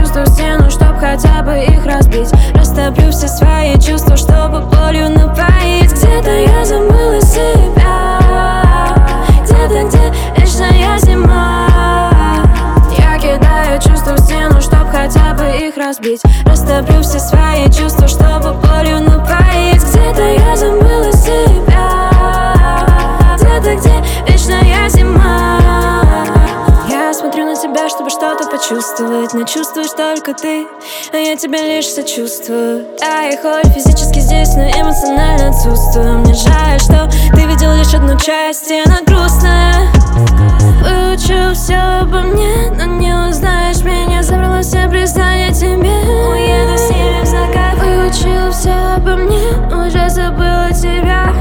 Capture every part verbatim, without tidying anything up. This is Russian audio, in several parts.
чувства в стену, чтоб хотя бы их разбить. Растоплю все свои чувства, чтобы болью напоить. Где-то я забыла себя, где-то, где вечная зима. Я кидаю чувства в стену, чтоб хотя бы их разбить. Растоплю все свои чувства, чтобы болью напоить. Где-то я забыла себя, где-то, где вечная зима. Я смотрю на тебя, чтобы что-то почувствовать, но чувствуешь только ты, а я тебя лишь сочувствую. Да, и хоть физически здесь, но эмоционально отсутствую. Мне жаль, что ты видел лишь одну часть, и она грустная. Выучу все обо мне, но не узнаешь меня. Забрала все признания тебе, уеду с ними в закат. Выучил все обо мне, уже забыла тебя.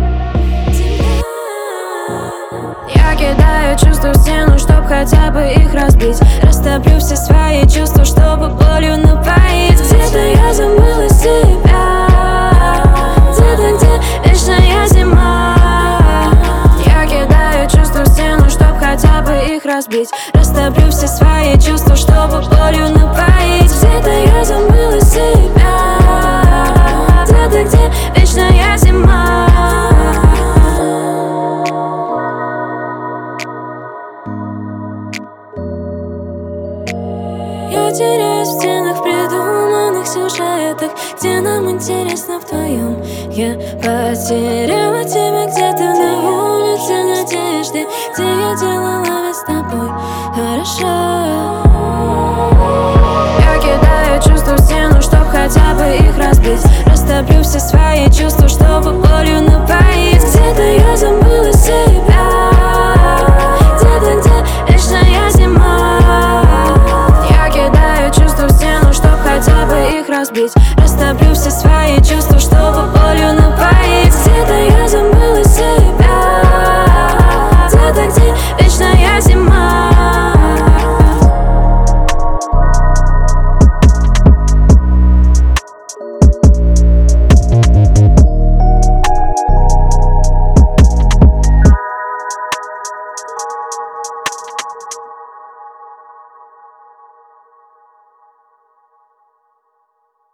Я кидаю чувства в стену, чтоб хотя бы их разбить. Растоплю все свои чувства, чтобы болью напоить. Где-то я забыла себя, где-то, где вечная зима. Я кидаю чувства в стену, чтоб хотя бы их разбить. Растоплю все свои чувства, чтобы болью напоить. Где-то я забыла себя, где-то, где вечная зима. Я теряюсь в стенах придуманных сюжетах, где нам интересно вдвоем. Я потеряла тебя где-то на улице надежды, где я делала вид с тобой хорошо. Я кидаю чувства в стену, чтоб хотя бы их разбить. Растоплю все свои чувства, чтобы болью напоить. Где-то я забыла себя, где-то, где вечная зима. Я кидаю чувства в стену, чтоб хотя бы их разбить. Растоплю все свои